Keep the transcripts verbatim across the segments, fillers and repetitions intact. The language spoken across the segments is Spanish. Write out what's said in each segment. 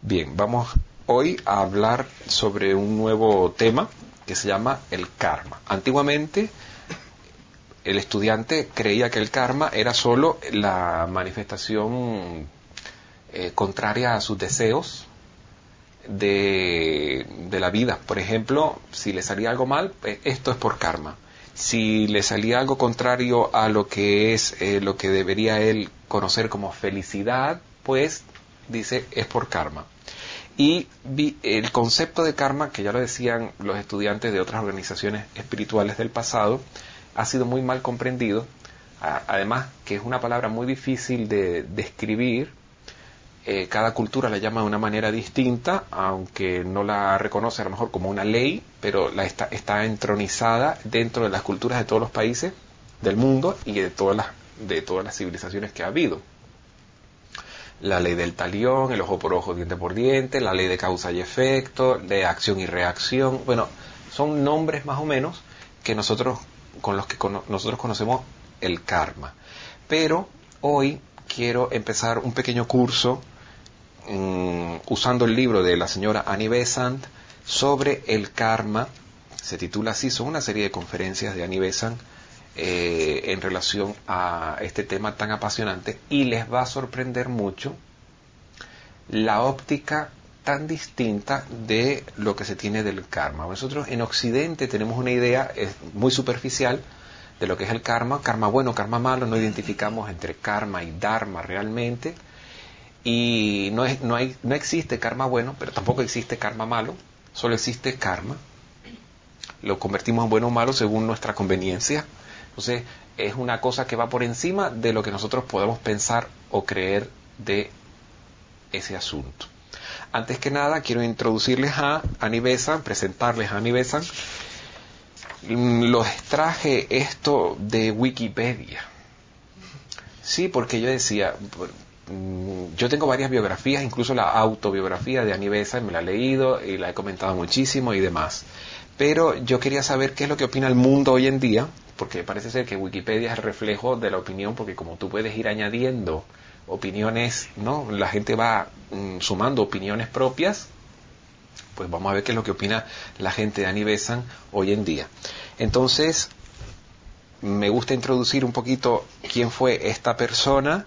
Bien, vamos hoy a hablar sobre un nuevo tema que se llama el karma. Antiguamente, el estudiante creía que el karma era solo la manifestación eh, contraria a sus deseos de, de la vida. Por ejemplo, si le salía algo mal, eh, esto es por karma. Si le salía algo contrario a lo que es eh, lo que debería él conocer como felicidad, pues dice es por karma. Y vi, el concepto de karma, que ya lo decían los estudiantes de otras organizaciones espirituales del pasado, ha sido muy mal comprendido. Además, que es una palabra muy difícil de describir. Eh, cada cultura la llama de una manera distinta, aunque no la reconoce a lo mejor como una ley, pero la está, está entronizada dentro de las culturas de todos los países del mundo y de todas las, de todas las civilizaciones que ha habido. La ley del talión, el ojo por ojo, diente por diente, la ley de causa y efecto, de acción y reacción. Bueno, son nombres más o menos que nosotros con los que cono- nosotros conocemos el karma. Pero hoy quiero empezar un pequeño curso um, usando el libro de la señora Annie Besant sobre el karma. Se titula así, son una serie de conferencias de Annie Besant Eh, en relación a este tema tan apasionante, y les va a sorprender mucho la óptica tan distinta de lo que se tiene del karma. Nosotros en Occidente tenemos una idea eh, muy superficial de lo que es el karma, karma bueno, karma malo, no identificamos entre karma y dharma realmente, y no, es, no, hay, no existe karma bueno, pero tampoco existe karma malo, solo existe karma. Lo convertimos en bueno o malo según nuestra conveniencia. Entonces, es una cosa que va por encima de lo que nosotros podemos pensar o creer de ese asunto. Antes que nada, quiero introducirles a Annie Besant, presentarles a Annie Besant. Los traje esto de Wikipedia. Sí, porque yo decía, yo tengo varias biografías, incluso la autobiografía de Annie Besant, me la he leído y la he comentado muchísimo y demás. Pero yo quería saber qué es lo que opina el mundo hoy en día, porque parece ser que Wikipedia es el reflejo de la opinión, porque como tú puedes ir añadiendo opiniones, ¿no? La gente va mm, sumando opiniones propias, pues vamos a ver qué es lo que opina la gente de Annie Besant hoy en día. Entonces, me gusta introducir un poquito quién fue esta persona,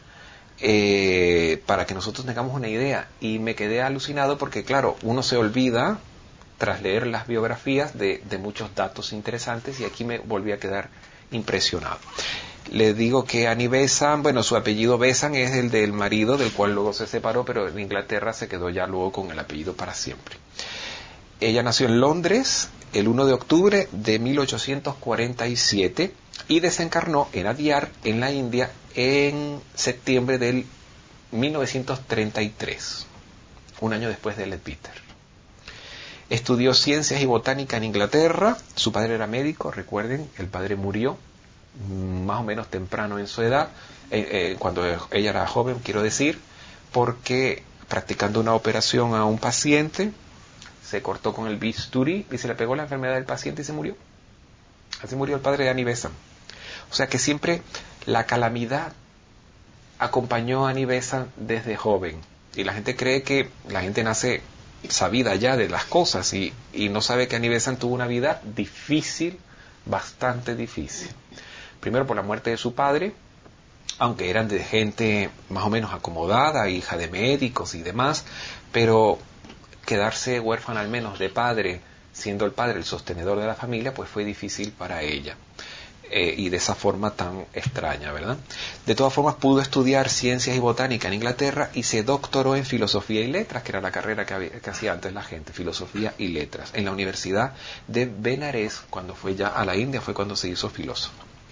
eh, para que nosotros tengamos una idea. Y me quedé alucinado porque, claro, uno se olvida tras leer las biografías de, de muchos datos interesantes, y aquí me volví a quedar impresionado. Le digo que Annie Besant, bueno, su apellido Besant es el del marido, del cual luego se separó, pero en Inglaterra se quedó ya luego con el apellido para siempre. Ella nació en Londres el primero de octubre de mil ochocientos cuarenta y siete y desencarnó en Adyar, en la India, en septiembre del mil novecientos treinta y tres, un año después de Ed Peter. Estudió ciencias y botánica en Inglaterra. Su padre era médico, recuerden, el padre murió más o menos temprano en su edad, eh, eh, cuando ella era joven, quiero decir, porque practicando una operación a un paciente, se cortó con el bisturí y se le pegó la enfermedad del paciente y se murió. Así murió el padre de Annie Besant. O sea que siempre la calamidad acompañó a Annie Besant desde joven. Y la gente cree que la gente nace sabida ya de las cosas y, y no sabe que Annie Besant tuvo una vida difícil, bastante difícil. Primero por la muerte de su padre, aunque eran de gente más o menos acomodada, hija de médicos y demás, pero quedarse huérfana al menos de padre, siendo el padre el sostenedor de la familia, pues fue difícil para ella. Eh, y de esa forma tan extraña, ¿verdad? De todas formas pudo estudiar ciencias y botánica en Inglaterra y se doctoró en filosofía y letras, que era la carrera que, había, que hacía antes la gente, filosofía y letras, en la Universidad de Benares. Cuando fue ya a la India fue cuando se hizo filósofo.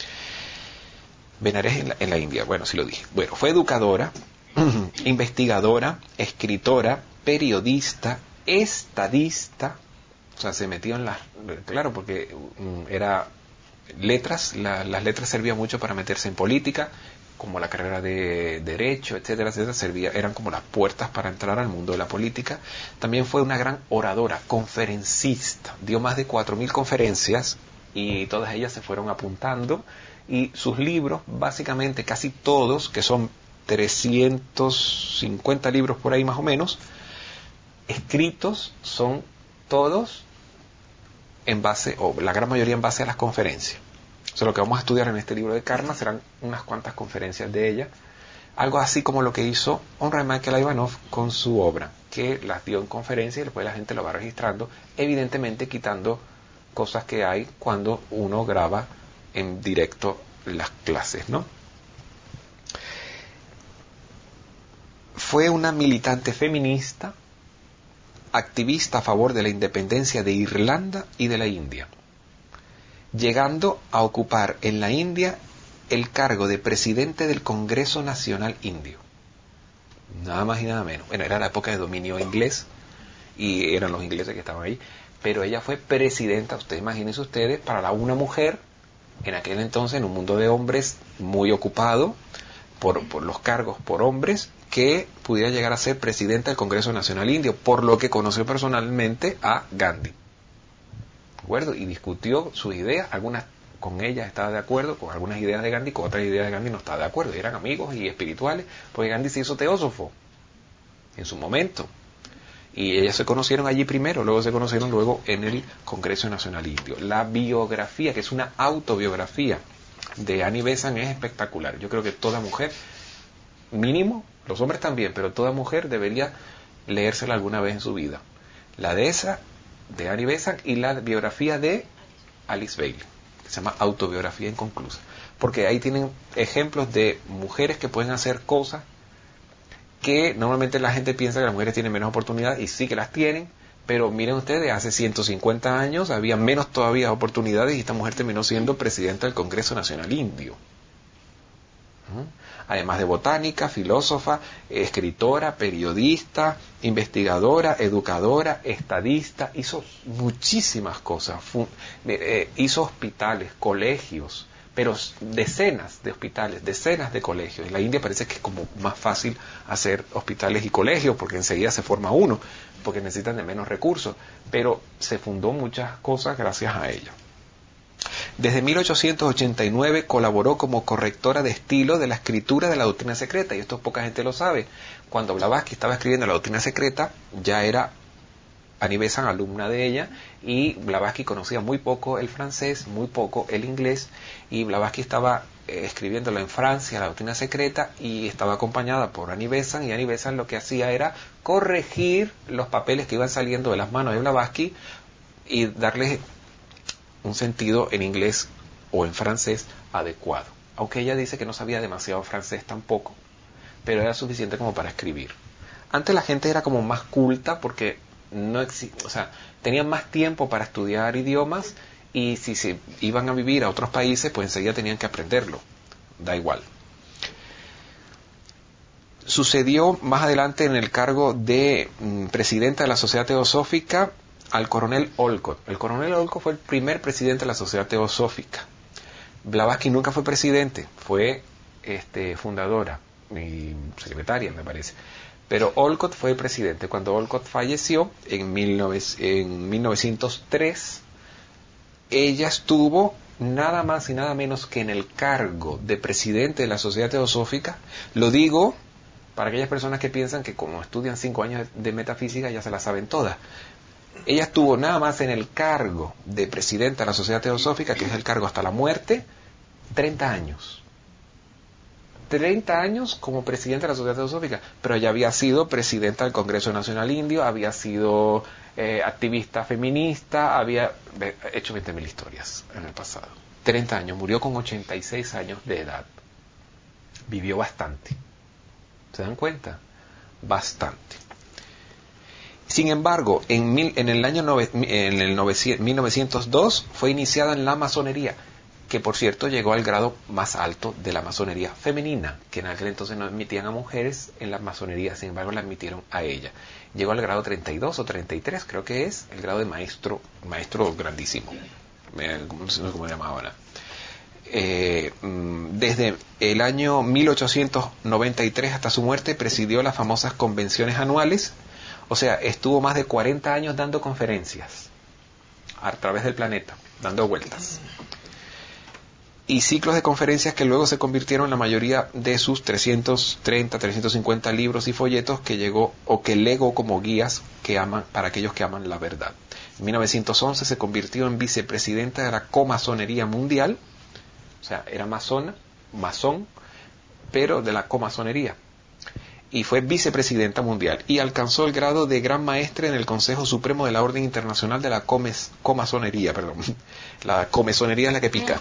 Benares en la, en la India, bueno, sí lo dije. Bueno, fue educadora, investigadora, escritora, periodista, estadista, o sea, se metió en las... Claro, porque um, era... letras, la, las letras servían mucho para meterse en política, como la carrera de derecho, etcétera, etcétera, servía, eran como las puertas para entrar al mundo de la política. También fue una gran oradora, conferencista, dio más de cuatro mil conferencias y todas ellas se fueron apuntando, y sus libros, básicamente casi todos, que son trescientos cincuenta libros por ahí más o menos, escritos son todos en base, o la gran mayoría en base a las conferencias. O sea, lo que vamos a estudiar en este libro de Karma serán unas cuantas conferencias de ella, algo así como lo que hizo Honra Michael Ivanov con su obra, que las dio en conferencia y después la gente lo va registrando, evidentemente quitando cosas que hay cuando uno graba en directo las clases, ¿no? Fue una militante feminista, activista a favor de la independencia de Irlanda y de la India, llegando a ocupar en la India el cargo de presidente del Congreso Nacional Indio. Nada más y nada menos. Bueno, era la época de dominio inglés y eran los ingleses que estaban ahí, pero ella fue presidenta, ustedes imagínense ustedes, para la una mujer, en aquel entonces, en un mundo de hombres muy ocupado por, por los cargos por hombres, que pudiera llegar a ser presidenta del Congreso Nacional Indio, por lo que conoció personalmente a Gandhi. ¿De acuerdo? Y discutió sus ideas, algunas con ella estaba de acuerdo, con algunas ideas de Gandhi, con otras ideas de Gandhi no estaba de acuerdo, y eran amigos y espirituales, porque Gandhi se hizo teósofo en su momento. Y ellas se conocieron allí primero, luego se conocieron luego en el Congreso Nacional Indio. La biografía, que es una autobiografía de Annie Besant, es espectacular. Yo creo que toda mujer, mínimo, los hombres también, pero toda mujer debería leérsela alguna vez en su vida. La de esa, de Annie Besant, y la biografía de Alice Bailey, que se llama Autobiografía Inconclusa. Porque ahí tienen ejemplos de mujeres que pueden hacer cosas que normalmente la gente piensa que las mujeres tienen menos oportunidades, y sí que las tienen, pero miren ustedes, hace ciento cincuenta años había menos todavía oportunidades y esta mujer terminó siendo presidenta del Congreso Nacional Indio. ¿Mm? Además de botánica, filósofa, escritora, periodista, investigadora, educadora, estadista, hizo muchísimas cosas, Fun- eh, hizo hospitales, colegios, pero decenas de hospitales, decenas de colegios. En la India parece que es como más fácil hacer hospitales y colegios, porque enseguida se forma uno, porque necesitan de menos recursos, pero se fundó muchas cosas gracias a ella. Desde mil ochocientos ochenta y nueve colaboró como correctora de estilo de la escritura de la Doctrina Secreta, y esto poca gente lo sabe. Cuando Blavatsky estaba escribiendo la Doctrina Secreta, ya era Annie Besant alumna de ella, y Blavatsky conocía muy poco el francés, muy poco el inglés, y Blavatsky estaba eh, escribiéndolo en Francia, la Doctrina Secreta, y estaba acompañada por Annie Besant, y Annie Besant lo que hacía era corregir los papeles que iban saliendo de las manos de Blavatsky y darles un sentido en inglés o en francés adecuado. Aunque ella dice que no sabía demasiado francés tampoco, pero era suficiente como para escribir. Antes la gente era como más culta porque no exi- o sea, tenían más tiempo para estudiar idiomas, y si se iban a vivir a otros países, pues enseguida tenían que aprenderlo. Da igual. Sucedió más adelante en el cargo de mm, presidenta de la Sociedad Teosófica al coronel Olcott. El coronel Olcott fue el primer presidente de la Sociedad Teosófica. Blavatsky nunca fue presidente, fue este, fundadora y secretaria, me parece. Pero Olcott fue el presidente. Cuando Olcott falleció en, mil novecientos tres, ella estuvo nada más y nada menos que en el cargo de presidente de la Sociedad Teosófica. Lo digo para aquellas personas que piensan que como estudian cinco años de metafísica ya se la saben todas. Ella estuvo nada más en el cargo de presidenta de la Sociedad Teosófica, que es el cargo hasta la muerte, treinta años. treinta años como presidenta de la Sociedad Teosófica, pero ella había sido presidenta del Congreso Nacional Indio, había sido eh, activista feminista, había hecho veinte mil historias en el pasado. treinta años, murió con ochenta y seis años de edad. Vivió bastante. ¿Se dan cuenta? Bastante. Sin embargo, en, mil, en el año nove, en el mil novecientos dos fue iniciada en la masonería, que por cierto llegó al grado más alto de la masonería femenina, que en aquel entonces no admitían a mujeres en la masonería, sin embargo la admitieron a ella. Llegó al grado treinta y dos o treinta y tres, creo que es, el grado de maestro, maestro grandísimo, no sé cómo se llamaba ahora. Eh, desde el año mil ochocientos noventa y tres hasta su muerte presidió las famosas convenciones anuales. O sea, estuvo más de cuarenta años dando conferencias a través del planeta, dando vueltas. y ciclos de conferencias que luego se convirtieron en la mayoría de sus trescientos treinta, trescientos cincuenta libros y folletos que llegó o que legó como guías que aman, para aquellos que aman la verdad. En mil novecientos once se convirtió en vicepresidenta de la comasonería mundial, o sea, era masona, masón, pero de la comasonería, y fue vicepresidenta mundial y alcanzó el grado de gran maestre en el Consejo Supremo de la Orden Internacional de la Comes, Comasonería, perdón. La comesonería es la que pica.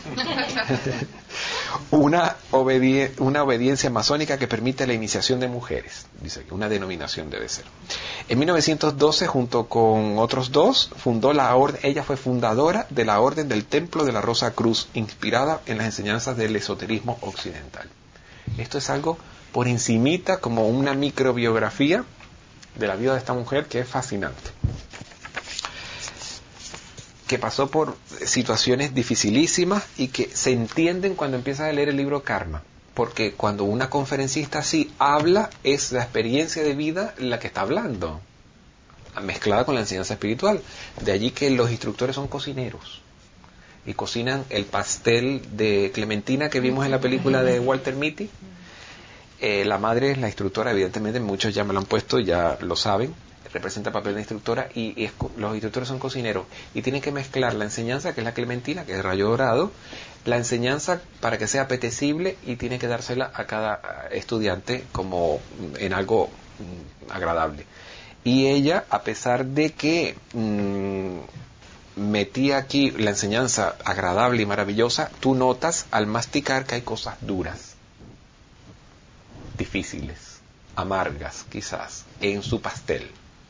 una, obedi- una obediencia masónica que permite la iniciación de mujeres, dice que una denominación debe ser. En mil novecientos doce, junto con otros dos, fundó la orden, ella fue fundadora de la Orden del Templo de la Rosa Cruz, inspirada en las enseñanzas del esoterismo occidental. Esto es algo por encimita, como una microbiografía de la vida de esta mujer que es fascinante, que pasó por situaciones dificilísimas y que se entienden cuando empiezas a leer el libro Karma, porque cuando una conferencista así habla, es la experiencia de vida la que está hablando, mezclada con la enseñanza espiritual. De allí que los instructores son cocineros y cocinan el pastel de Clementina que vimos en la película de Walter Mitty. Eh, la madre es la instructora, evidentemente muchos ya me lo han puesto, ya lo saben, representa el papel de instructora, y, y es, los instructores son cocineros y tienen que mezclar la enseñanza, que es la Clementina, que es el rayo dorado, la enseñanza para que sea apetecible, y tiene que dársela a cada estudiante como en algo mm, agradable. Y ella, a pesar de que mmm, metía aquí la enseñanza agradable y maravillosa, tú notas al masticar que hay cosas duras, difíciles, amargas quizás, en su pastel.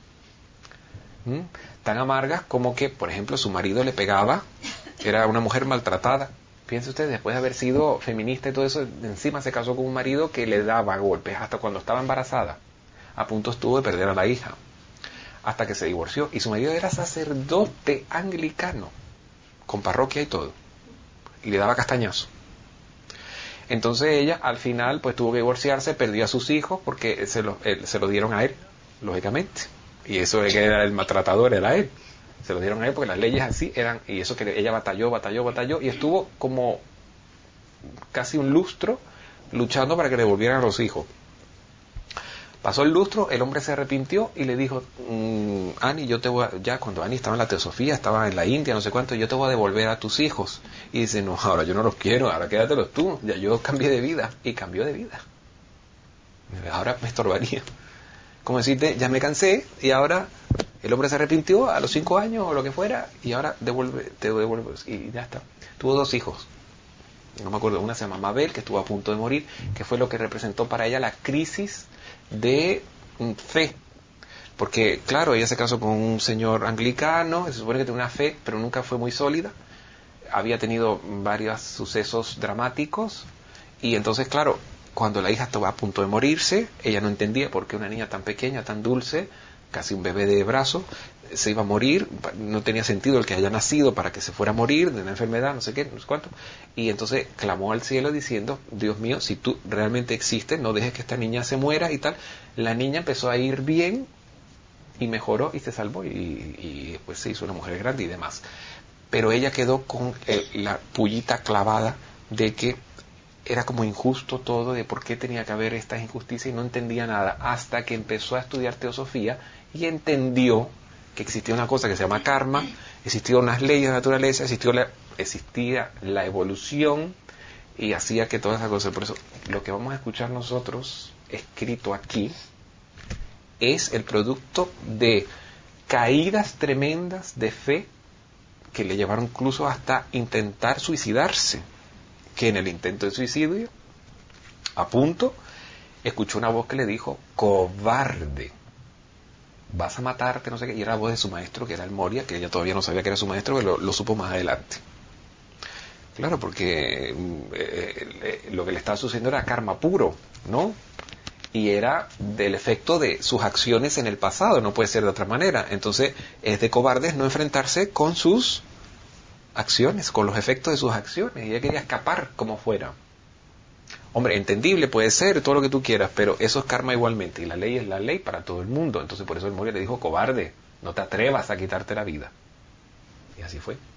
¿Mm? Tan amargas como que, por ejemplo, su marido le pegaba, era una mujer maltratada. Fíjense ustedes, después de haber sido feminista y todo eso, encima se casó con un marido que le daba golpes, hasta cuando estaba embarazada. A punto estuvo de perder a la hija, hasta que se divorció. Y su marido era sacerdote anglicano, con parroquia y todo, y le daba castañazo. Entonces ella al final pues tuvo que divorciarse, perdió a sus hijos porque se lo, él, se lo dieron a él, lógicamente, y eso de que era el maltratador era él, se lo dieron a él porque las leyes así eran, y eso que ella batalló, batalló, batalló, y estuvo como casi un lustro luchando para que le devolvieran a los hijos. Pasó el lustro, el hombre se arrepintió y le dijo, mmm, Annie, yo te voy a, ya cuando Annie estaba en la teosofía, estaba en la India, no sé cuánto, yo te voy a devolver a tus hijos. Y dice, no, ahora yo no los quiero, ahora quédatelos tú, ya yo cambié de vida. Y cambió de vida. Ahora me estorbaría. Como decirte, ya me cansé, y ahora el hombre se arrepintió a los cinco años o lo que fuera, y ahora devuelve, te devuelve, y ya está. Tuvo dos hijos. No me acuerdo, una se llama Mabel, que estuvo a punto de morir, que fue lo que representó para ella la crisis de fe, porque claro, ella se casó con un señor anglicano, se supone que tenía una fe, pero nunca fue muy sólida, había tenido varios sucesos dramáticos, y entonces claro, cuando la hija estaba a punto de morirse, ella no entendía por qué una niña tan pequeña, tan dulce, casi un bebé de brazo, se iba a morir, no tenía sentido el que haya nacido para que se fuera a morir de una enfermedad, no sé qué, no sé cuánto, y entonces clamó al cielo diciendo, Dios mío, si tú realmente existes, no dejes que esta niña se muera y tal. La niña empezó a ir bien y mejoró y se salvó, y, y después se hizo una mujer grande y demás, pero ella quedó con el, la pullita clavada de que era como injusto todo, de por qué tenía que haber esta injusticia, y no entendía nada, hasta que empezó a estudiar teosofía y entendió que existía una cosa que se llama karma, existían unas leyes de naturaleza, existió la, existía la evolución, y hacía que todas esas cosas. Por eso lo que vamos a escuchar nosotros escrito aquí es el producto de caídas tremendas de fe que le llevaron incluso hasta intentar suicidarse, que en el intento de suicidio, a punto, escuchó una voz que le dijo, cobarde, vas a matarte, no sé qué, y era la voz de su maestro, que era el Moria, que ella todavía no sabía que era su maestro, pero lo, lo supo más adelante. Claro, porque eh, eh, lo que le estaba sucediendo era karma puro, ¿no? Y era del efecto de sus acciones en el pasado, no puede ser de otra manera. Entonces, es de cobardes no enfrentarse con sus acciones, con los efectos de sus acciones, y ella quería escapar como fuera. Hombre, entendible puede ser, todo lo que tú quieras, pero eso es karma igualmente, y la ley es la ley para todo el mundo. Entonces por eso el Moria le dijo, cobarde, no te atrevas a quitarte la vida. Y así fue.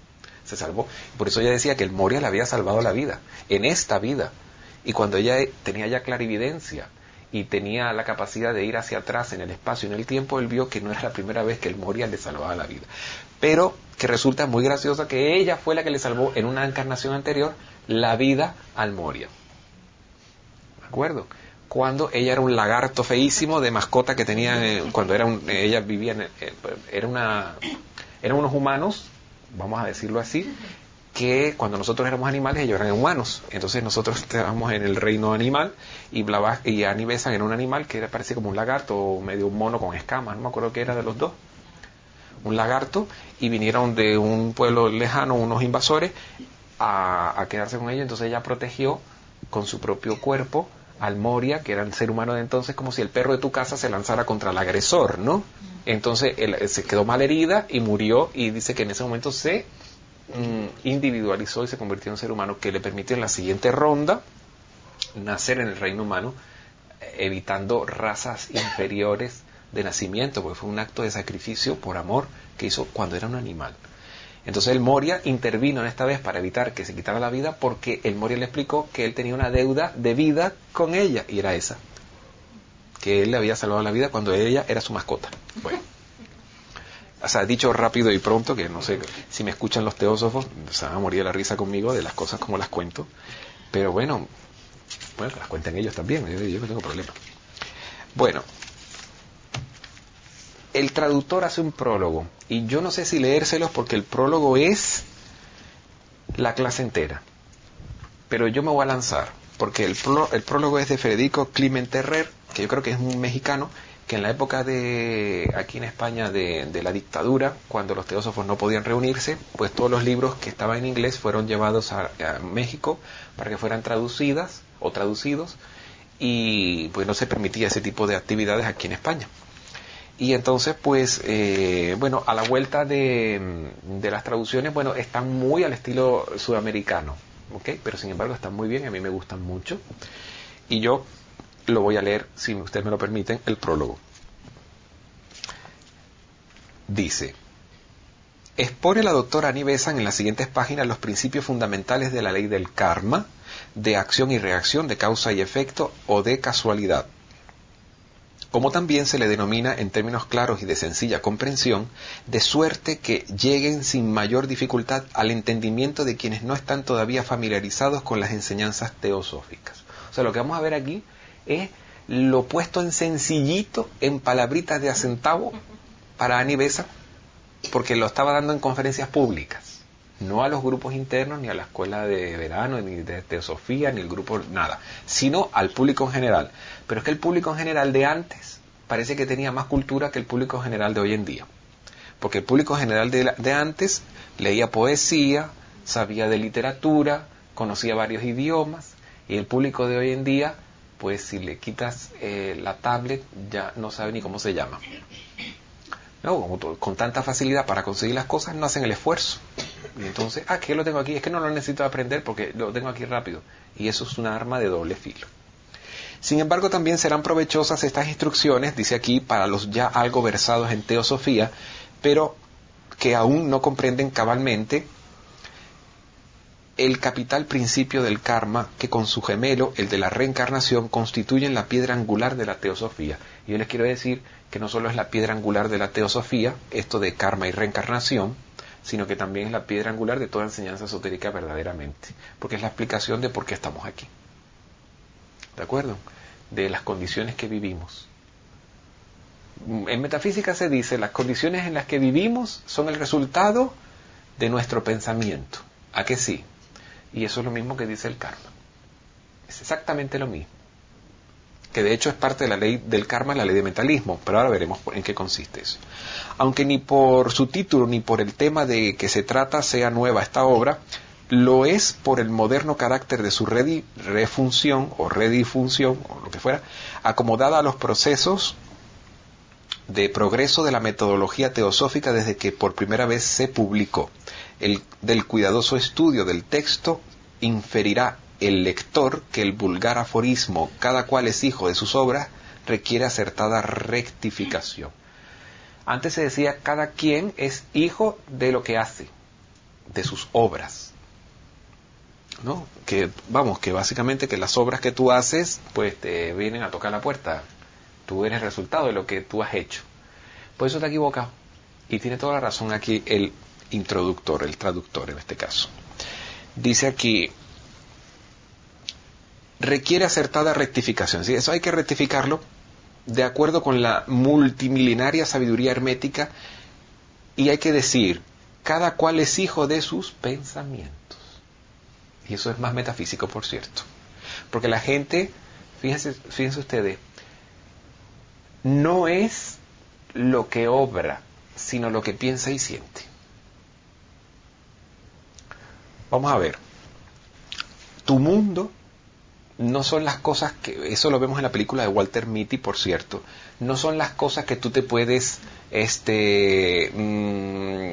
se salvó. Por eso ella decía que el Moria le había salvado la vida, en esta vida. Y cuando ella tenía ya clarividencia y tenía la capacidad de ir hacia atrás en el espacio y en el tiempo, él vio que no era la primera vez que el Moria le salvaba la vida. Pero que resulta muy graciosa que ella fue la que le salvó en una encarnación anterior la vida al Moria. ¿De acuerdo? Cuando ella era un lagarto feísimo de mascota que tenía, eh, cuando era un, ella vivía en, eh, era una, eran unos humanos, vamos a decirlo así, que cuando nosotros éramos animales ellos eran humanos. Entonces nosotros estábamos en el reino animal y, Blava, y Annie Besant era un animal que era, parecía como un lagarto o medio un mono con escamas, no me acuerdo qué era de los dos, un lagarto, y vinieron de un pueblo lejano unos invasores a, a quedarse con ellos. Entonces ella protegió con su propio cuerpo al Moria, que era el ser humano de entonces, como si el perro de tu casa se lanzara contra el agresor, ¿no? Entonces él se quedó mal herida y murió, y dice que en ese momento se individualizó y se convirtió en un ser humano que le permitió en la siguiente ronda nacer en el reino humano, evitando razas inferiores de nacimiento, porque fue un acto de sacrificio por amor que hizo cuando era un animal. Entonces el Moria intervino en esta vez para evitar que se quitara la vida, porque el Moria le explicó que él tenía una deuda de vida con ella, y era esa, que él le había salvado la vida cuando ella era su mascota. Bueno, o sea, dicho rápido y pronto, que no sé si me escuchan los teósofos, se van a morir de la risa conmigo de las cosas como las cuento, pero bueno, bueno, que las cuenten ellos también, yo, yo no tengo problema. Bueno, el traductor hace un prólogo, y yo no sé si leérselos porque el prólogo es la clase entera, pero yo me voy a lanzar, porque el, pró, el prólogo es de Federico Climent Terrer, que yo creo que es un mexicano, que en la época de, aquí en España, de, de la dictadura, cuando los teósofos no podían reunirse, pues todos los libros que estaban en inglés fueron llevados a, a México para que fueran traducidas o traducidos, y pues no se permitía ese tipo de actividades aquí en España. Y entonces, pues, eh, bueno, a la vuelta de, de las traducciones, bueno, están muy al estilo sudamericano, ¿ok? Pero sin embargo están muy bien, a mí me gustan mucho. Y yo lo voy a leer, si ustedes me lo permiten, el prólogo. Dice: expone la doctora Annie Besant en las siguientes páginas los principios fundamentales de la ley del karma, de acción y reacción, de causa y efecto o de casualidad, como también se le denomina en términos claros y de sencilla comprensión, de suerte que lleguen sin mayor dificultad al entendimiento de quienes no están todavía familiarizados con las enseñanzas teosóficas. O sea, lo que vamos a ver aquí es lo puesto en sencillito, en palabritas de a centavo, para Annie Besant, porque lo estaba dando en conferencias públicas, no a los grupos internos, ni a la escuela de verano, ni de teosofía, ni el grupo, nada, sino al público en general. Pero es que el público en general de antes parece que tenía más cultura que el público general de hoy en día, porque el público general de, de antes leía poesía, sabía de literatura, conocía varios idiomas, y el público de hoy en día, pues si le quitas eh, la tablet, ya no sabe ni cómo se llama. No, como todo, con tanta facilidad para conseguir las cosas, no hacen el esfuerzo. Y entonces, ah, que lo tengo aquí, es que no lo necesito aprender porque lo tengo aquí rápido. Y eso es una arma de doble filo. Sin embargo, también serán provechosas estas instrucciones, dice aquí, para los ya algo versados en teosofía, pero que aún no comprenden cabalmente el capital principio del karma, que con su gemelo, el de la reencarnación, constituyen la piedra angular de la teosofía. Y yo les quiero decir que no solo es la piedra angular de la teosofía, esto de karma y reencarnación, sino que también es la piedra angular de toda enseñanza esotérica verdaderamente, porque es la explicación de por qué estamos aquí. ¿De acuerdo? De las condiciones que vivimos. En metafísica se dice, las condiciones en las que vivimos son el resultado de nuestro pensamiento. ¿A qué sí? Y eso es lo mismo que dice el karma. Es exactamente lo mismo. Que de hecho es parte de la ley del karma, la ley de mentalismo, pero ahora veremos en qué consiste eso. Aunque ni por su título ni por el tema de que se trata sea nueva esta obra, lo es por el moderno carácter de su redi, refunción o redifunción, o lo que fuera, acomodada a los procesos de progreso de la metodología teosófica desde que por primera vez se publicó. El, del cuidadoso estudio del texto inferirá el lector que el vulgar aforismo "cada cual es hijo de sus obras" requiere acertada rectificación. Antes se decía cada quien es hijo de lo que hace, de sus obras, ¿no? Que, vamos, que básicamente que las obras que tú haces, pues te vienen a tocar la puerta. Tú eres resultado de lo que tú has hecho. Por eso te has equivocado. Y tiene toda la razón aquí el introductor, el traductor en este caso. Dice aquí, requiere acertada rectificación. ¿Sí? Eso hay que rectificarlo de acuerdo con la multimilenaria sabiduría hermética, y hay que decir, cada cual es hijo de sus pensamientos. Y eso es más metafísico, por cierto. Porque la gente, fíjense, fíjense ustedes, no es lo que obra, sino lo que piensa y siente. Vamos a ver. Tu mundo no son las cosas que, eso lo vemos en la película de Walter Mitty, por cierto, no son las cosas que tú te puedes este mmm,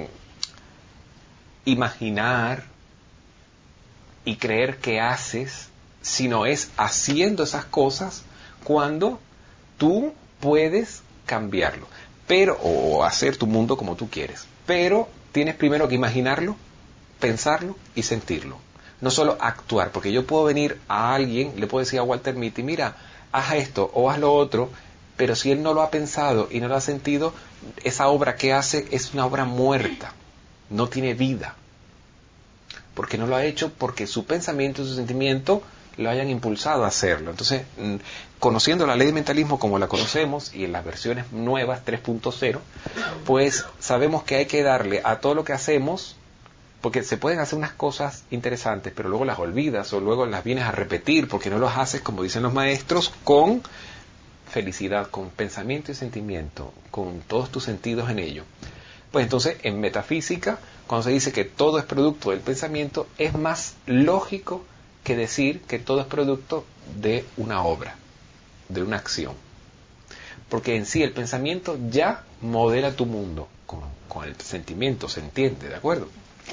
imaginar y creer que haces, sino es haciendo esas cosas cuando tú puedes cambiarlo, pero o hacer tu mundo como tú quieres, pero tienes primero que imaginarlo, pensarlo y sentirlo. No solo actuar, porque yo puedo venir a alguien, le puedo decir a Walter Mitty, mira, haz esto o haz lo otro, pero si él no lo ha pensado y no lo ha sentido, esa obra que hace es una obra muerta, no tiene vida, porque no lo ha hecho porque su pensamiento y su sentimiento lo hayan impulsado a hacerlo. Entonces, conociendo la ley de mentalismo como la conocemos y en las versiones nuevas tres punto cero, pues sabemos que hay que darle a todo lo que hacemos, porque se pueden hacer unas cosas interesantes, pero luego las olvidas o luego las vienes a repetir porque no las haces, como dicen los maestros, con felicidad, con pensamiento y sentimiento, con todos tus sentidos en ello. Pues entonces, en metafísica, cuando se dice que todo es producto del pensamiento, es más lógico que decir que todo es producto de una obra, de una acción. Porque en sí el pensamiento ya modela tu mundo, con, con el sentimiento, se entiende, ¿de acuerdo?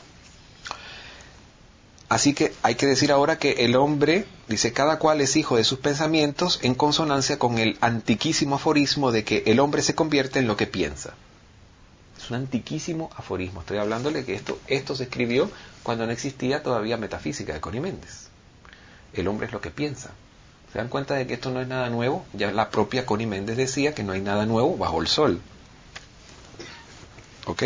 Así que hay que decir ahora que el hombre, dice, cada cual es hijo de sus pensamientos, en consonancia con el antiquísimo aforismo de que el hombre se convierte en lo que piensa. Es un antiquísimo aforismo. Estoy hablándole que esto, esto se escribió cuando no existía todavía metafísica de Connie Méndez. El hombre es lo que piensa. ¿Se dan cuenta de que esto no es nada nuevo? Ya la propia Connie Méndez decía que no hay nada nuevo bajo el sol. ¿Ok?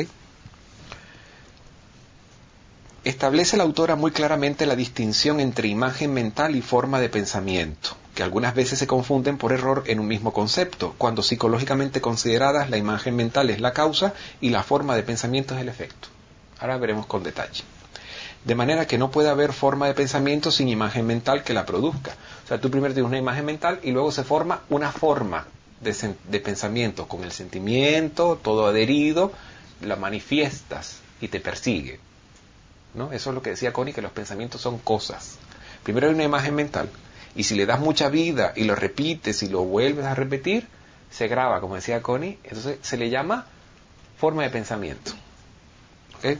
Establece la autora muy claramente la distinción entre imagen mental y forma de pensamiento, que algunas veces se confunden por error en un mismo concepto, cuando psicológicamente consideradas la imagen mental es la causa y la forma de pensamiento es el efecto. Ahora veremos con detalle. De manera que no puede haber forma de pensamiento sin imagen mental que la produzca. O sea, tú primero tienes una imagen mental y luego se forma una forma de, sen- de pensamiento, con el sentimiento, todo adherido, la manifiestas y te persigue. ¿No? Eso es lo que decía Connie, que los pensamientos son cosas. Primero hay una imagen mental, y si le das mucha vida y lo repites y lo vuelves a repetir, se graba, como decía Connie, entonces se le llama forma de pensamiento. ¿Okay?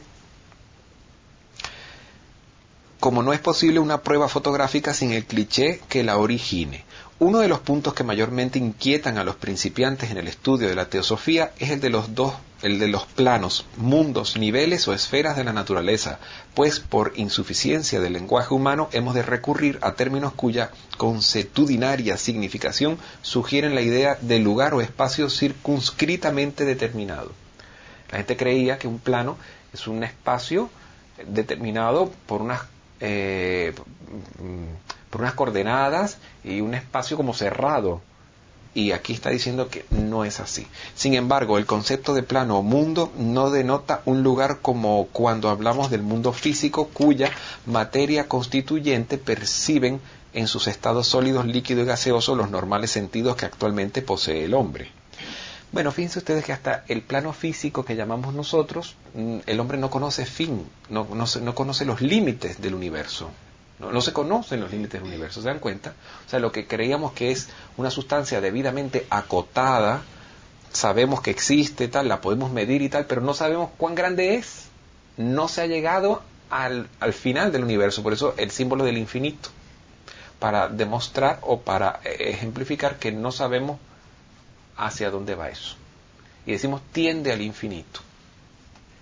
Como no es posible una prueba fotográfica sin el cliché que la origine. Uno de los puntos que mayormente inquietan a los principiantes en el estudio de la teosofía es el de los dos, el de los planos, mundos, niveles o esferas de la naturaleza, pues por insuficiencia del lenguaje humano hemos de recurrir a términos cuya consuetudinaria significación sugieren la idea de lugar o espacio circunscritamente determinado. La gente creía que un plano es un espacio determinado por unas eh, por unas coordenadas y un espacio como cerrado, y aquí está diciendo que no es así. Sin embargo, el concepto de plano o mundo no denota un lugar como cuando hablamos del mundo físico, cuya materia constituyente perciben en sus estados sólidos, líquido y gaseoso los normales sentidos que actualmente posee el hombre. Bueno, fíjense ustedes que hasta el plano físico que llamamos nosotros, el hombre no conoce fin, no, no, no conoce los límites del universo. No, no se conocen los límites del universo, ¿se dan cuenta? O sea, lo que creíamos que es una sustancia debidamente acotada, sabemos que existe, tal, la podemos medir y tal, pero no sabemos cuán grande es. No se ha llegado al, al final del universo, por eso el símbolo del infinito, para demostrar o para ejemplificar que no sabemos hacia dónde va eso. Y decimos tiende al infinito.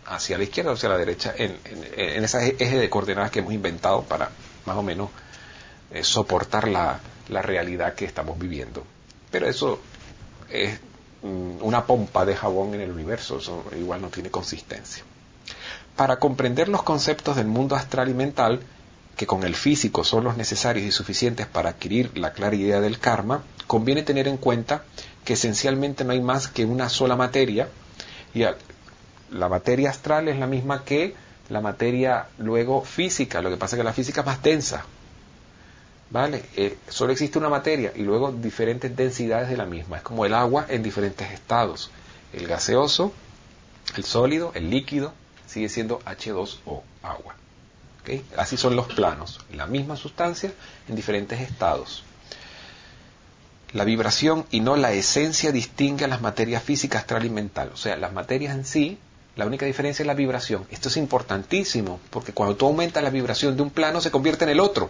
hacia la izquierda o hacia la derecha, en, en, en ese eje de coordenadas que hemos inventado para más o menos eh, soportar la, la realidad que estamos viviendo. Pero eso es mm, una pompa de jabón en el universo, eso igual no tiene consistencia. Para comprender los conceptos del mundo astral y mental, que con el físico son los necesarios y suficientes para adquirir la clara idea del karma, conviene tener en cuenta que esencialmente no hay más que una sola materia, y la materia astral es la misma que la materia luego física, lo que pasa es que la física es más densa, ¿vale? Eh, solo existe una materia y luego diferentes densidades de la misma, es como el agua en diferentes estados, el gaseoso, el sólido, el líquido, sigue siendo hache dos o, agua. ¿Okay? Así son los planos, la misma sustancia en diferentes estados. La vibración y no la esencia distingue a las materias físicas, astral y mental. O sea, las materias en sí, la única diferencia es la vibración. Esto es importantísimo, porque cuando tú aumentas la vibración de un plano, se convierte en el otro.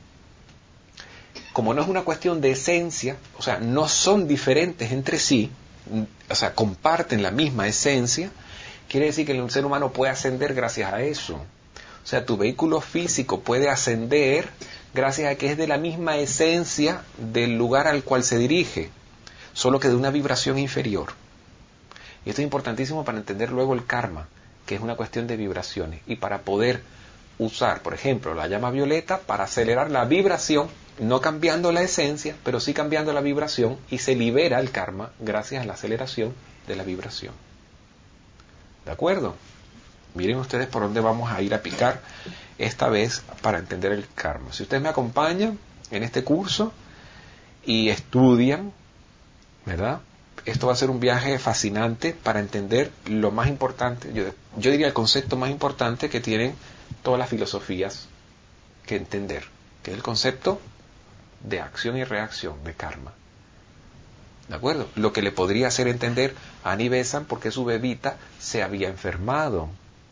Como no es una cuestión de esencia, o sea, no son diferentes entre sí, o sea, comparten la misma esencia, quiere decir que el ser humano puede ascender gracias a eso. O sea, tu vehículo físico puede ascender gracias a que es de la misma esencia del lugar al cual se dirige, solo que de una vibración inferior. Y esto es importantísimo para entender luego el karma, que es una cuestión de vibraciones. Y para poder usar, por ejemplo, la llama violeta para acelerar la vibración, no cambiando la esencia, pero sí cambiando la vibración, y se libera el karma gracias a la aceleración de la vibración. ¿De acuerdo? Miren ustedes por dónde vamos a ir a picar esta vez para entender el karma. Si ustedes me acompañan en este curso y estudian, ¿verdad? Esto va a ser un viaje fascinante para entender lo más importante, yo, yo diría el concepto más importante que tienen todas las filosofías que entender, que es el concepto de acción y reacción, de karma. ¿De acuerdo? Lo que le podría hacer entender a Annie Besant por qué su bebita se había enfermado.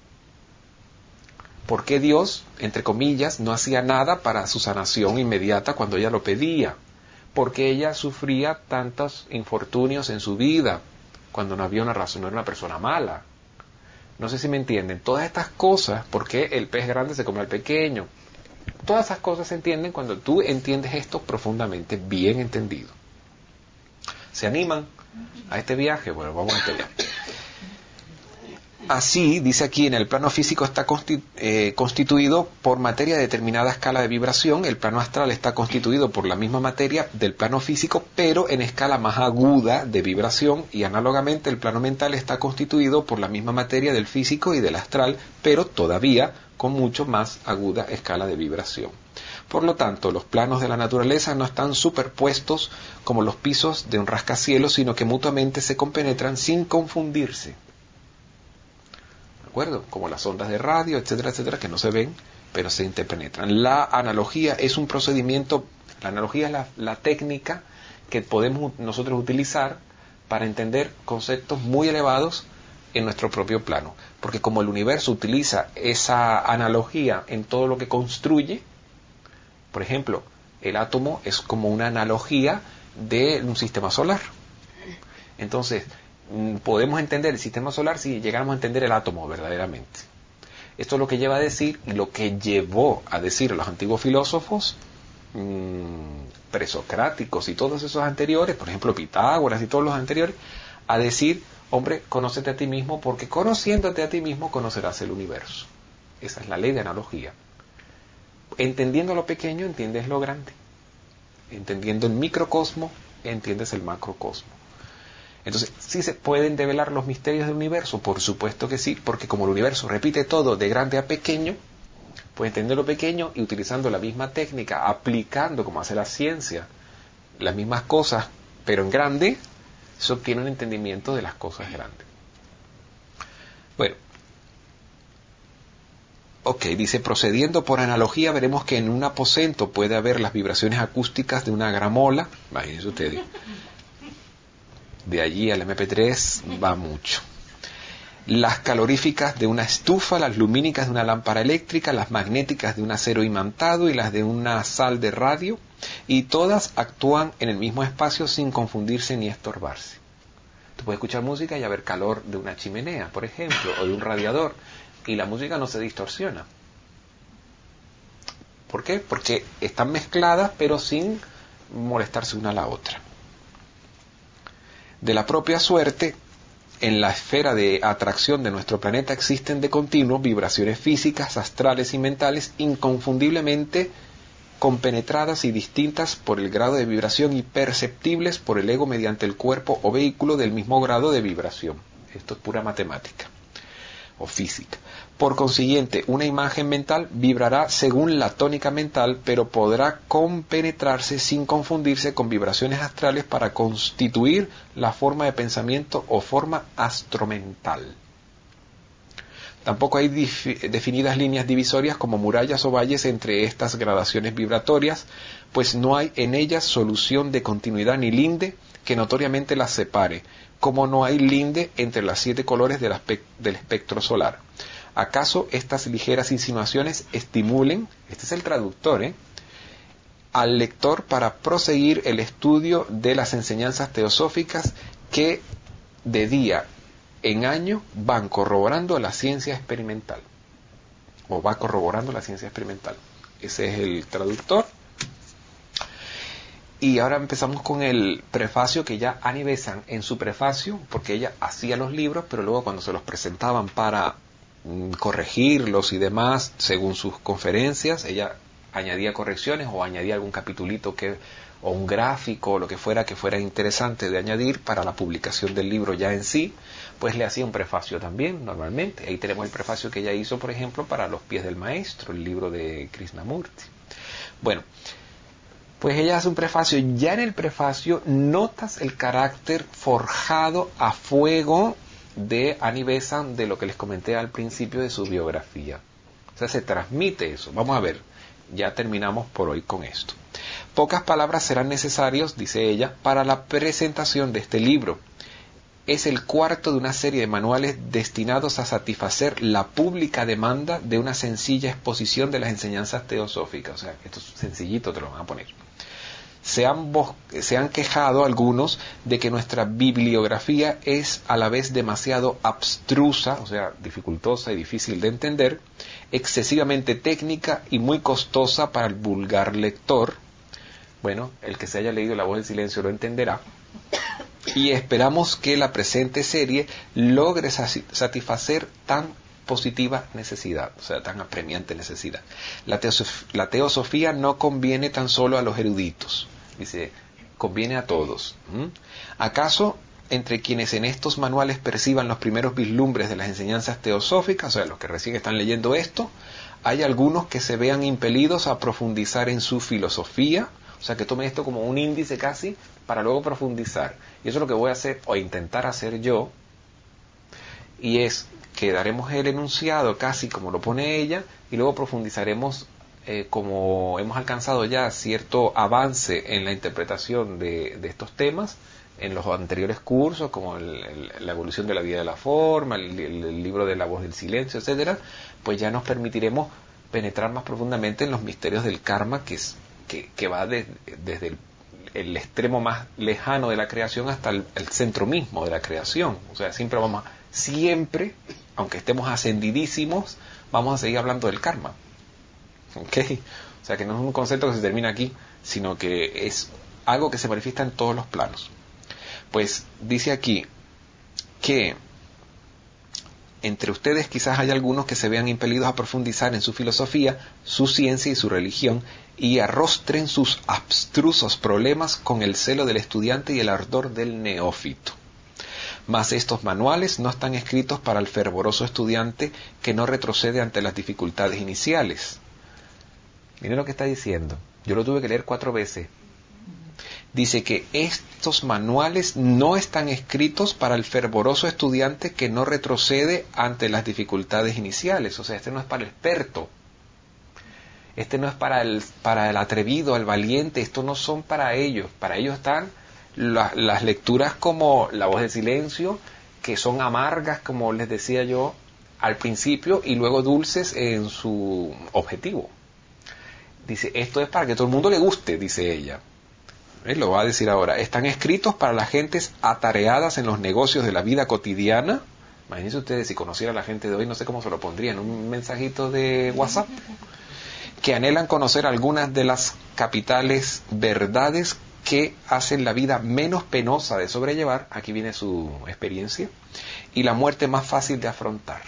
¿Por qué Dios, entre comillas, no hacía nada para su sanación inmediata cuando ella lo pedía? ¿Por qué ella sufría tantos infortunios en su vida cuando no había una razón, no era una persona mala? No sé si me entienden. Todas estas cosas, ¿por qué el pez grande se come al pequeño? Todas esas cosas se entienden cuando tú entiendes esto profundamente, bien entendido. ¿Se animan a este viaje? Bueno, vamos a este viaje. Así, dice aquí, en el plano físico está constitu- eh, constituido por materia de determinada escala de vibración, el plano astral está constituido por la misma materia del plano físico, pero en escala más aguda de vibración, y análogamente el plano mental está constituido por la misma materia del físico y del astral, pero todavía con mucho más aguda escala de vibración. Por lo tanto, los planos de la naturaleza no están superpuestos como los pisos de un rascacielos, sino que mutuamente se compenetran sin confundirse. ¿De acuerdo? Como las ondas de radio, etcétera, etcétera, que no se ven, pero se interpenetran. La analogía es un procedimiento, la analogía es la, la técnica que podemos nosotros utilizar para entender conceptos muy elevados en nuestro propio plano. Porque como el universo utiliza esa analogía en todo lo que construye, por ejemplo, el átomo es como una analogía de un sistema solar. Entonces, podemos entender el sistema solar si llegáramos a entender el átomo verdaderamente. Esto es lo que lleva a decir, lo que llevó a decir a los antiguos filósofos mmm, presocráticos y todos esos anteriores, por ejemplo Pitágoras y todos los anteriores, a decir, hombre, conócete a ti mismo, porque conociéndote a ti mismo conocerás el universo. Esa es la ley de analogía. Entendiendo lo pequeño, entiendes lo grande. Entendiendo el microcosmo, entiendes el macrocosmo. Entonces, ¿sí se pueden develar los misterios del universo? Por supuesto que sí, porque como el universo repite todo de grande a pequeño, pues entender lo pequeño y utilizando la misma técnica, aplicando, como hace la ciencia, las mismas cosas, pero en grande, se obtiene un entendimiento de las cosas grandes. Bueno, ok, dice, procediendo por analogía, veremos que en un aposento puede haber las vibraciones acústicas de una gramola, imagínense ustedes. De allí al eme pe tres va mucho. Las caloríficas de una estufa, las lumínicas de una lámpara eléctrica, las magnéticas de un acero imantado y las de una sal de radio, y todas actúan en el mismo espacio sin confundirse ni estorbarse. Tú puedes escuchar música y haber calor de una chimenea, por ejemplo, o de un radiador, y la música no se distorsiona. ¿Por qué? Porque están mezcladas, pero sin molestarse una a la otra. De la propia suerte, en la esfera de atracción de nuestro planeta existen de continuo vibraciones físicas, astrales y mentales inconfundiblemente compenetradas y distintas por el grado de vibración y perceptibles por el ego mediante el cuerpo o vehículo del mismo grado de vibración. Esto es pura matemática o física. Por consiguiente, una imagen mental vibrará según la tónica mental, pero podrá compenetrarse sin confundirse con vibraciones astrales para constituir la forma de pensamiento o forma astromental. Tampoco hay definidas líneas divisorias como murallas o valles entre estas gradaciones vibratorias, pues no hay en ellas solución de continuidad ni linde que notoriamente las separe, como no hay linde entre los siete colores del, del espectro solar. ¿Acaso estas ligeras insinuaciones estimulen, este es el traductor, ¿eh?, al lector para proseguir el estudio de las enseñanzas teosóficas que de día en año van corroborando la ciencia experimental? O va corroborando la ciencia experimental. Ese es el traductor. Y ahora empezamos con el prefacio que ya Annie Besant en su prefacio, porque ella hacía los libros, pero luego cuando se los presentaban para mm, corregirlos y demás, según sus conferencias, ella añadía correcciones o añadía algún capitulito que, o un gráfico o lo que fuera que fuera interesante de añadir para la publicación del libro ya en sí, pues le hacía un prefacio también normalmente. Ahí tenemos el prefacio que ella hizo, por ejemplo, para Los pies del maestro, el libro de Krishnamurti. Bueno, pues ella hace un prefacio. Ya en el prefacio notas el carácter forjado a fuego de Annie Besant, de lo que les comenté al principio de su biografía. O sea, se transmite eso. Vamos a ver, ya terminamos por hoy con esto. Pocas palabras serán necesarias, dice ella, para la presentación de este libro. Es el cuarto de una serie de manuales destinados a satisfacer la pública demanda de una sencilla exposición de las enseñanzas teosóficas. O sea, esto es sencillito, te lo van a poner. Se han, se han quejado algunos de que nuestra bibliografía es a la vez demasiado abstrusa, o sea, dificultosa y difícil de entender, excesivamente técnica y muy costosa para el vulgar lector. Bueno, el que se haya leído La voz del silencio lo entenderá. Y esperamos que la presente serie logre satisfacer tan positiva necesidad, o sea, tan apremiante necesidad. La, teosof la teosofía no conviene tan solo a los eruditos, dice, conviene a todos. ¿Mm? ¿Acaso entre quienes en estos manuales perciban los primeros vislumbres de las enseñanzas teosóficas, o sea, los que recién están leyendo esto, hay algunos que se vean impelidos a profundizar en su filosofía? O sea, que tomen esto como un índice casi para luego profundizar. Y eso es lo que voy a hacer o intentar hacer yo. Y es que daremos el enunciado casi como lo pone ella y luego profundizaremos eh, como hemos alcanzado ya cierto avance en la interpretación de, de estos temas en los anteriores cursos, como el, el, la evolución de la vida de la forma, el, el, el libro de La voz del silencio, etcétera, pues ya nos permitiremos penetrar más profundamente en los misterios del karma, que es Que, que va de, desde el, el extremo más lejano de la creación hasta el, el centro mismo de la creación. O sea, siempre vamos a, siempre, aunque estemos ascendidísimos, vamos a seguir hablando del karma. ¿Ok? O sea, que no es un concepto que se termina aquí, sino que es algo que se manifiesta en todos los planos. Pues dice aquí que entre ustedes quizás hay algunos que se vean impelidos a profundizar en su filosofía, su ciencia y su religión, y arrostren sus abstrusos problemas con el celo del estudiante y el ardor del neófito. Mas estos manuales no están escritos para el fervoroso estudiante que no retrocede ante las dificultades iniciales. Miren lo que está diciendo. Yo lo tuve que leer cuatro veces. Dice que estos manuales no están escritos para el fervoroso estudiante que no retrocede ante las dificultades iniciales. O sea, este no es para el experto. Este no es para el, para el atrevido, el valiente. Estos no son para ellos. Para ellos están la, las lecturas como La voz del silencio, que son amargas, como les decía yo al principio, y luego dulces en su objetivo. Dice, esto es para que todo el mundo le guste, dice ella. Él lo va a decir ahora. Están escritos para las gentes atareadas en los negocios de la vida cotidiana. Imagínense ustedes, si conociera a la gente de hoy, no sé cómo se lo pondrían, un mensajito de WhatsApp, que anhelan conocer algunas de las capitales verdades que hacen la vida menos penosa de sobrellevar, aquí viene su experiencia, y la muerte más fácil de afrontar.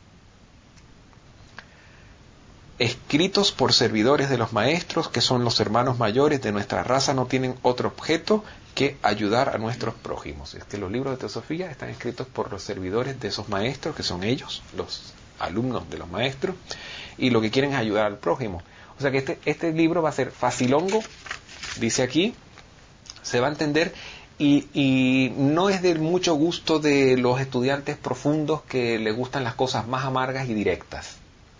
Escritos por servidores de los maestros, que son los hermanos mayores de nuestra raza, no tienen otro objeto que ayudar a nuestros prójimos. Es que los libros de teosofía están escritos por los servidores de esos maestros, que son ellos, los alumnos de los maestros, y lo que quieren es ayudar al prójimo. O sea que este, este libro va a ser facilongo, dice aquí, se va a entender, y, y no es de mucho gusto de los estudiantes profundos que les gustan las cosas más amargas y directas.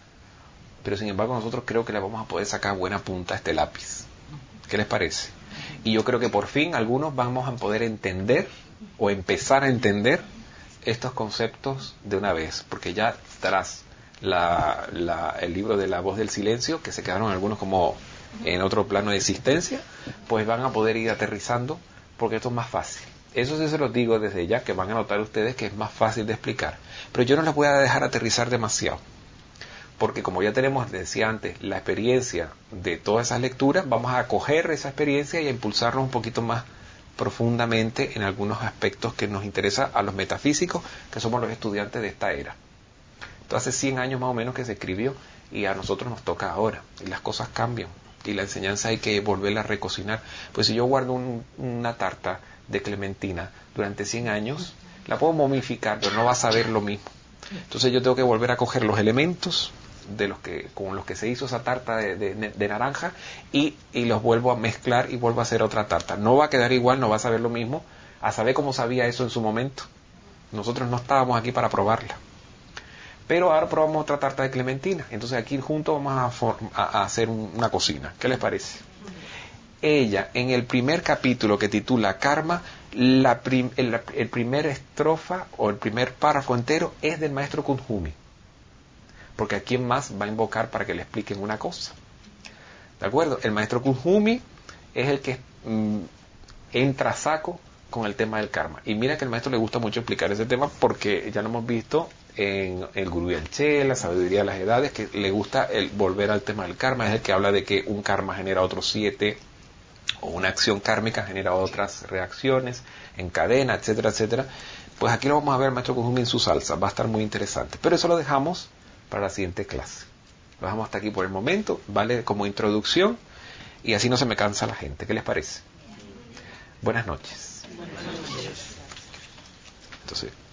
Pero sin embargo nosotros creo que le vamos a poder sacar buena punta a este lápiz. ¿Qué les parece? Y yo creo que por fin algunos vamos a poder entender o empezar a entender estos conceptos de una vez, porque ya tras la, la, el libro de La Voz del Silencio, que se quedaron algunos como en otro plano de existencia, pues van a poder ir aterrizando, porque esto es más fácil. Eso sí se los digo desde ya, que van a notar ustedes que es más fácil de explicar. Pero yo no les voy a dejar aterrizar demasiado, porque como ya tenemos, decía antes, la experiencia de todas esas lecturas, vamos a coger esa experiencia y a impulsarnos un poquito más profundamente en algunos aspectos que nos interesa a los metafísicos, que somos los estudiantes de esta era. Entonces, hace cien años más o menos que se escribió, y a nosotros nos toca ahora, y las cosas cambian, y la enseñanza hay que volverla a recocinar. Pues si yo guardo un, una tarta de clementina durante cien años, la puedo momificar, pero no va a saber lo mismo. Entonces yo tengo que volver a coger los elementos de los que con los que se hizo esa tarta de, de, de naranja y, y los vuelvo a mezclar y vuelvo a hacer otra tarta. No va a quedar igual, no va a saber lo mismo. A saber cómo sabía eso en su momento. Nosotros no estábamos aquí para probarla. Pero ahora probamos otra tarta de clementina. Entonces aquí juntos vamos a, form, a, a hacer un, una cocina. ¿Qué les parece? Ella, en el primer capítulo que titula Karma, la prim, el, el primer estrofa o el primer párrafo entero es del maestro Kunjumi. Porque ¿a quién más va a invocar para que le expliquen una cosa? ¿De acuerdo? El maestro Kunjumi es el que mm, entra a saco con el tema del karma. Y mira que al maestro le gusta mucho explicar ese tema, porque ya lo hemos visto en el Gurú y el Che, la sabiduría de las edades, que le gusta el volver al tema del karma. Es el que habla de que un karma genera otros siete, o una acción kármica genera otras reacciones en cadena, etcétera, etcétera. Pues aquí lo vamos a ver al maestro Kunjumi en su salsa. Va a estar muy interesante. Pero eso lo dejamos para la siguiente clase. Lo dejamos hasta aquí por el momento, vale, como introducción, y así no se me cansa la gente. ¿Qué les parece? Buenas noches. Buenas noches. Entonces